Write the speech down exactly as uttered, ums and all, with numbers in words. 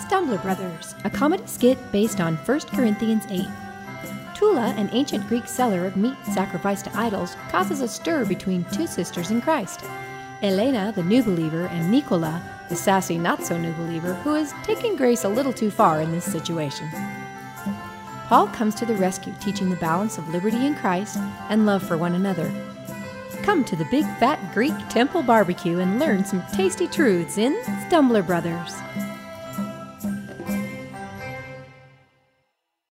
Stumbler Brothers, a comedy skit based on First Corinthians eight. Tula, an ancient Greek seller of meat sacrificed to idols, causes a stir between two sisters in Christ. Elena, the new believer, and Nicola, the sassy not-so-new believer, who is taking grace a little too far in this situation. Paul comes to the rescue, teaching the balance of liberty in Christ and love for one another. Come to the Big Fat Greek Temple Barbecue and learn some tasty truths in Stumbler Brothers.